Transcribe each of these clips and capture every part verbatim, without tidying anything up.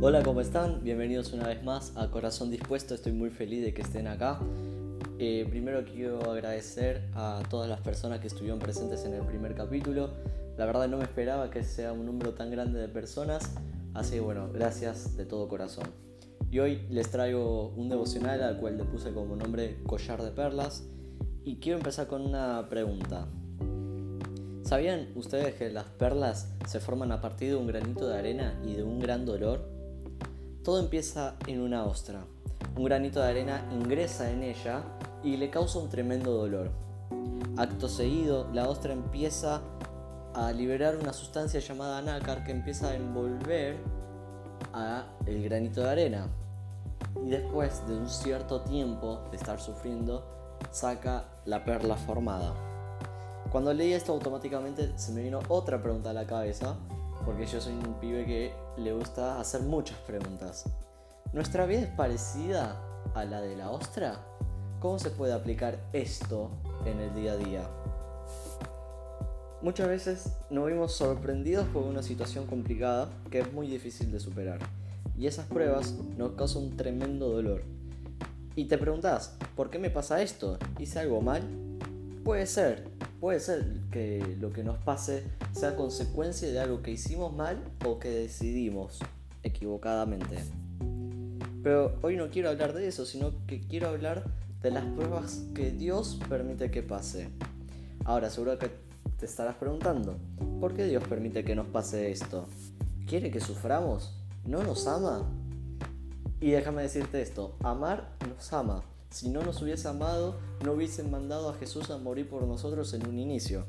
Hola, ¿cómo están? Bienvenidos una vez más a Corazón Dispuesto. Estoy muy feliz de que estén acá. Eh, primero quiero agradecer a todas las personas que estuvieron presentes en el primer capítulo. La verdad no me esperaba que sea un número tan grande de personas, así que bueno, gracias de todo corazón. Y hoy les traigo un devocional al cual le puse como nombre Collar de Perlas. Y quiero empezar con una pregunta. ¿Sabían ustedes que las perlas se forman a partir de un granito de arena y de un gran dolor? Todo empieza en una ostra. Un granito de arena ingresa en ella y le causa un tremendo dolor. Acto seguido, la ostra empieza a liberar una sustancia llamada nácar que empieza a envolver a el granito de arena. Y después de un cierto tiempo de estar sufriendo, saca la perla formada. Cuando leí esto automáticamente se me vino otra pregunta a la cabeza, porque yo soy un pibe que le gusta hacer muchas preguntas. ¿Nuestra vida es parecida a la de la ostra? ¿Cómo se puede aplicar esto en el día a día? Muchas veces nos vimos sorprendidos por una situación complicada que es muy difícil de superar, y esas pruebas nos causan un tremendo dolor. Y te preguntás, ¿por qué me pasa esto? ¿Hice algo mal? Puede ser, puede ser que lo que nos pase sea consecuencia de algo que hicimos mal o que decidimos equivocadamente. Pero hoy no quiero hablar de eso, sino que quiero hablar de las pruebas que Dios permite que pase. Ahora, seguro que te estarás preguntando, ¿por qué Dios permite que nos pase esto? ¿Quiere que suframos? ¿No nos ama? Y déjame decirte esto, amar nos ama. Si no nos hubiese amado, no hubiesen mandado a Jesús a morir por nosotros en un inicio.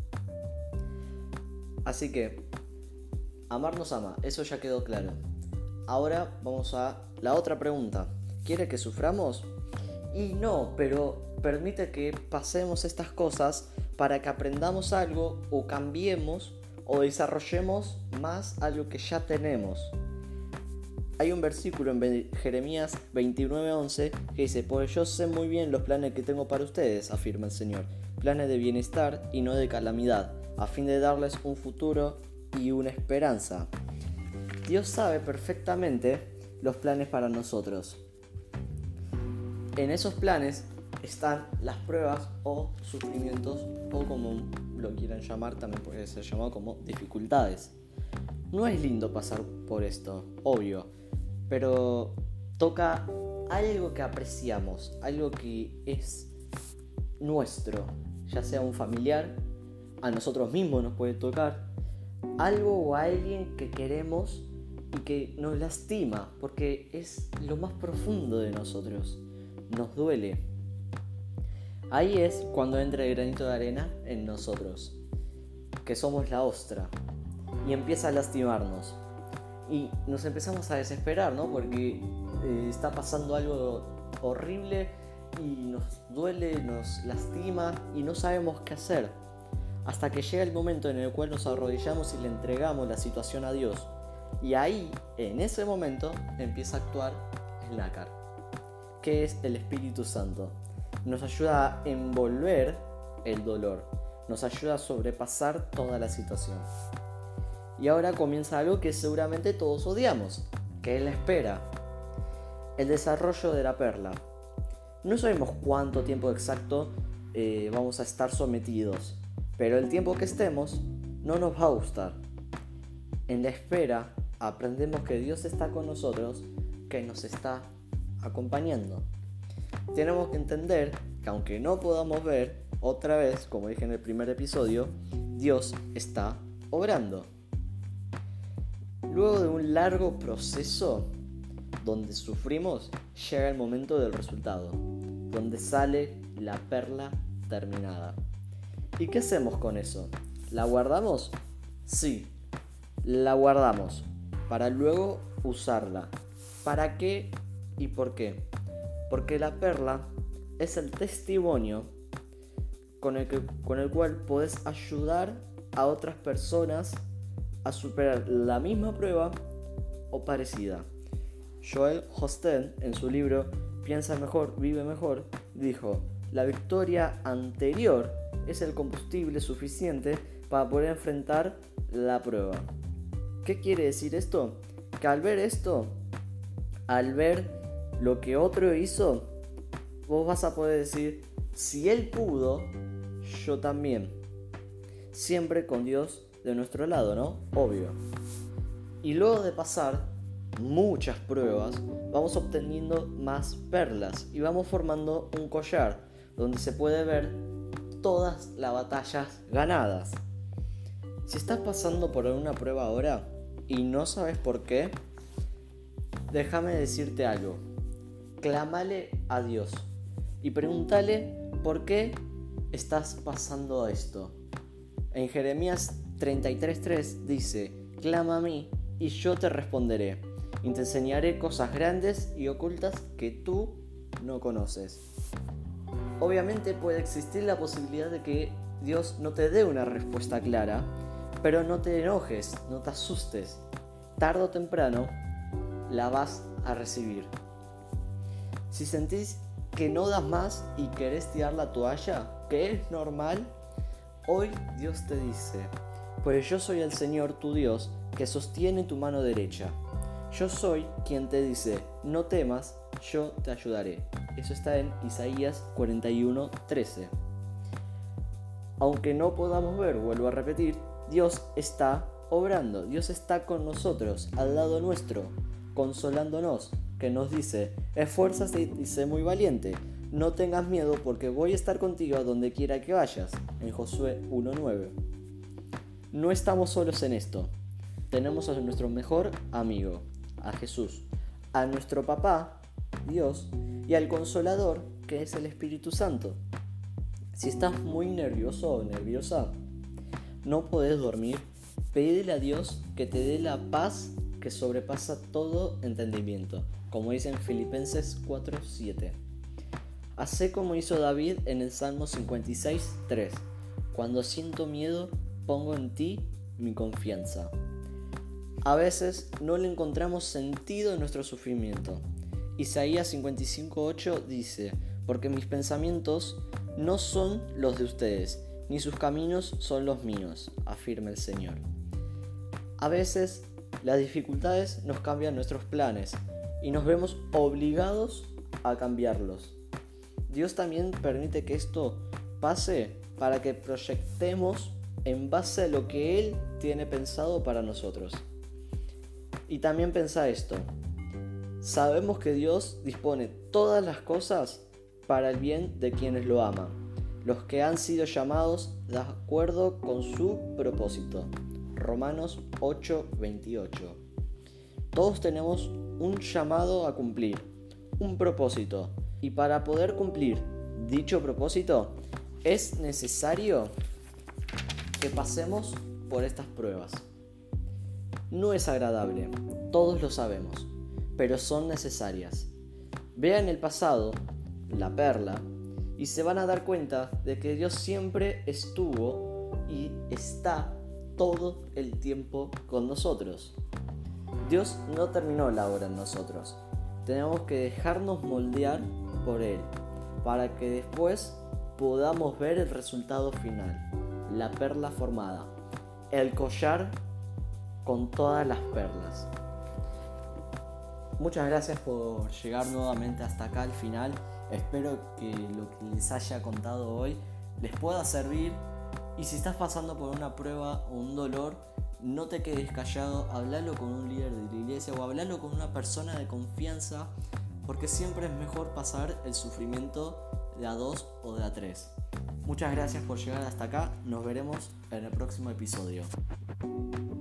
Así que, amar nos ama, eso ya quedó claro. Ahora vamos a la otra pregunta. ¿Quiere que suframos? Y no, pero permite que pasemos estas cosas para que aprendamos algo o cambiemos o desarrollemos más algo que ya tenemos. Hay un versículo en Jeremías veintinueve once que dice: pues yo sé muy bien los planes que tengo para ustedes, afirma el Señor, planes de bienestar y no de calamidad, a fin de darles un futuro y una esperanza. Dios sabe perfectamente los planes para nosotros. En esos planes están las pruebas o sufrimientos, o como lo quieran llamar, también puede ser llamado como dificultades. No es lindo pasar por esto, obvio, pero toca algo que apreciamos, algo que es nuestro, ya sea un familiar, a nosotros mismos nos puede tocar, algo o alguien que queremos y que nos lastima, porque es lo más profundo de nosotros, nos duele. Ahí es cuando entra el granito de arena en nosotros, que somos la ostra, y empieza a lastimarnos. Y nos empezamos a desesperar, ¿no? Porque eh, está pasando algo horrible y nos duele, nos lastima y no sabemos qué hacer. Hasta que llega el momento en el cual nos arrodillamos y le entregamos la situación a Dios. Y ahí, en ese momento, empieza a actuar el nácar, que es el Espíritu Santo. Nos ayuda a envolver el dolor, nos ayuda a sobrepasar toda la situación. Y ahora comienza algo que seguramente todos odiamos, que es la espera, el desarrollo de la perla. No sabemos cuánto tiempo exacto eh, vamos a estar sometidos, pero el tiempo que estemos no nos va a gustar. En la espera aprendemos que Dios está con nosotros, que nos está acompañando. Tenemos que entender que aunque no podamos ver, otra vez, como dije en el primer episodio, Dios está obrando. Luego de un largo proceso donde sufrimos, llega el momento del resultado, donde sale la perla terminada. ¿Y qué hacemos con eso? ¿La guardamos? Sí, la guardamos para luego usarla. ¿Para qué y por qué? Porque la perla es el testimonio con el, que, con el cual podés ayudar a otras personas a superar la misma prueba o parecida. Joel Osteen, en su libro Piensa mejor, vive mejor, dijo: la victoria anterior es el combustible suficiente para poder enfrentar la prueba. ¿Qué quiere decir esto? que al ver esto, al ver lo que otro hizo, vos vas a poder decir, si él pudo, yo también. Siempre con Dios de nuestro lado, ¿no? Obvio. Y luego de pasar muchas pruebas, vamos obteniendo más perlas y vamos formando un collar donde se puede ver todas las batallas ganadas. Si estás pasando por una prueba ahora y no sabes por qué, déjame decirte algo. Clámale a Dios y pregúntale por qué estás pasando esto. En Jeremías treinta y tres tres dice, clama a mí y yo te responderé, y te enseñaré cosas grandes y ocultas que tú no conoces. Obviamente puede existir la posibilidad de que Dios no te dé una respuesta clara, pero no te enojes, no te asustes. Tarde o temprano la vas a recibir. Si sentís que no das más y querés tirar la toalla, que es normal, hoy Dios te dice, pues yo soy el Señor tu Dios que sostiene tu mano derecha. Yo soy quien te dice, no temas, yo te ayudaré. Eso está en Isaías cuarenta y uno trece. Aunque no podamos ver, vuelvo a repetir, Dios está obrando, Dios está con nosotros, al lado nuestro, consolándonos, que nos dice, esfuérzate y sé muy valiente, no tengas miedo porque voy a estar contigo a donde quiera que vayas, en Josué uno nueve. No estamos solos en esto, tenemos a nuestro mejor amigo, a Jesús, a nuestro papá, Dios, y al Consolador, que es el Espíritu Santo. Si estás muy nervioso o nerviosa, no podés dormir, pedile a Dios que te dé la paz que sobrepasa todo entendimiento, como dice en Filipenses cuatro siete. Hacé como hizo David en el Salmo cincuenta y seis tres. Cuando siento miedo, pongo en ti mi confianza. A veces no le encontramos sentido en nuestro sufrimiento. Isaías cincuenta y cinco ocho dice, porque mis pensamientos no son los de ustedes, ni sus caminos son los míos, afirma el Señor. A veces las dificultades nos cambian nuestros planes y nos vemos obligados a cambiarlos. Dios también permite que esto pase para que proyectemos en base a lo que Él tiene pensado para nosotros. Y también pensá esto, sabemos que Dios dispone todas las cosas para el bien de quienes lo aman, los que han sido llamados de acuerdo con su propósito. Romanos ocho veintiocho. Todos tenemos un llamado a cumplir, un propósito, y para poder cumplir dicho propósito es necesario que pasemos por estas pruebas. No es agradable, todos lo sabemos, pero son necesarias. Vean el pasado, la perla, y se van a dar cuenta de que Dios siempre estuvo y está todo el tiempo con nosotros. Dios no terminó la obra en nosotros. Tenemos que dejarnos moldear por Él, para que después podamos ver el resultado final, la perla formada, el collar con todas las perlas. Muchas gracias por llegar nuevamente hasta acá al final. Espero que lo que les haya contado hoy les pueda servir. Y si estás pasando por una prueba o un dolor, no te quedes callado, hablalo con un líder de la iglesia o hablalo con una persona de confianza, porque siempre es mejor pasar el sufrimiento de a dos o de a tres. Muchas gracias por llegar hasta acá, nos veremos en el próximo episodio.